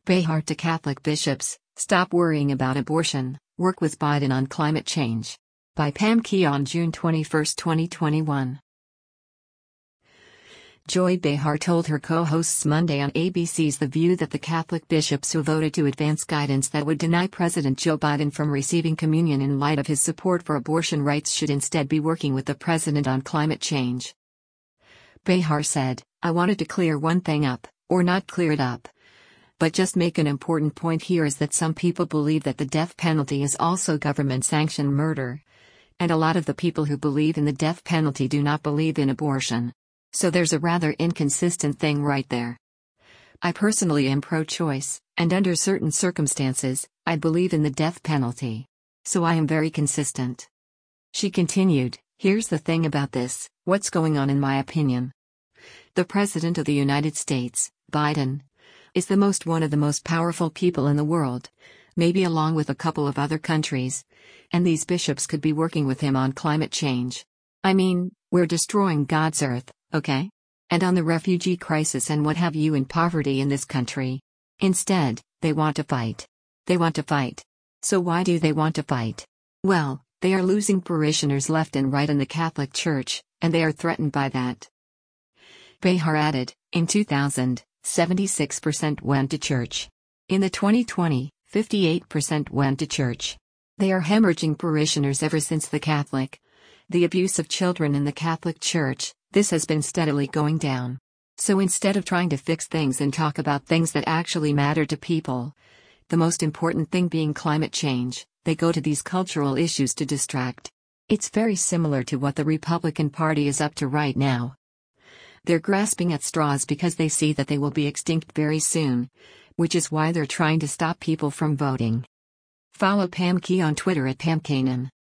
Behar to Catholic bishops, stop worrying about abortion, work with Biden on climate change. By Pam Keon, June 21, 2021. Joy Behar told her co-hosts Monday on ABC's The View that the Catholic bishops who voted to advance guidance that would deny President Joe Biden from receiving communion in light of his support for abortion rights should instead be working with the president on climate change. Behar said, "I wanted to clear one thing up, or not clear it up. But just make an important point here is that some people believe that the death penalty is also government-sanctioned murder. And a lot of the people who believe in the death penalty do not believe in abortion. So there's a rather inconsistent thing right there. I personally am pro-choice, and under certain circumstances, I believe in the death penalty. So I am very consistent." She continued, "Here's the thing about this, what's going on in my opinion. The President of the United States, Biden, is one of the most powerful people in the world, maybe along with a couple of other countries, and these bishops could be working with him on climate change. I mean, we're destroying God's earth, okay? And on the refugee crisis and what have you in poverty in this country. Instead, they want to fight. They want to fight. So why do they want to fight? Well, they are losing parishioners left and right in the Catholic Church, and they are threatened by that." Behar added, "In 2000, 76% went to church. In the 2020, 58% went to church. They are hemorrhaging parishioners ever since the abuse of children in the Catholic Church, this has been steadily going down. So instead of trying to fix things and talk about things that actually matter to people, the most important thing being climate change, they go to these cultural issues to distract. It's very similar to what the Republican Party is up to right now. They're grasping at straws because they see that they will be extinct very soon, which is why they're trying to stop people from voting." Follow Pam Keon on Twitter at PamKeon.